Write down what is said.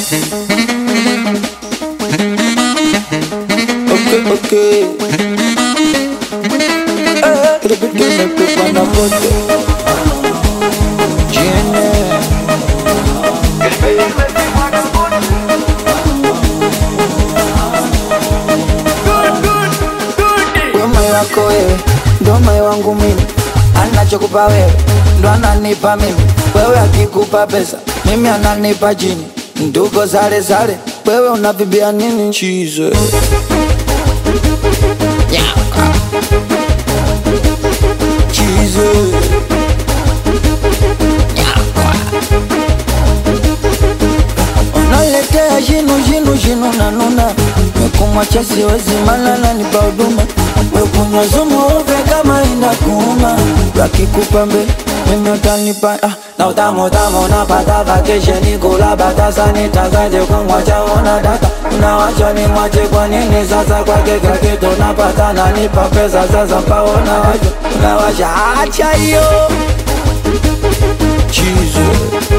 Okay. Le but de ne peut pas n'importe. Wewe ndo moyo wangu mimi, anachokupa wewe ndo ananipa mimi. Wewe akikupa pesa mimi ananipa jini. Ndugu zale zale, wewe unavibia nini? Chize chize unaletea jinu na nuna. Mekumwacha siwezi malala nipa huduma. Mekunywa sumu uve kama inakuuma. Wakikupa mbele mimi utanipa na utamu unapata vacation kula batasa. Nitakaje kumwacha una data. Unawacha ni mwache kwa nini sasa? Kwa kika kitu napata na nipa pesa sasa mpaona wacha. Unawacha acha hiyo chizo.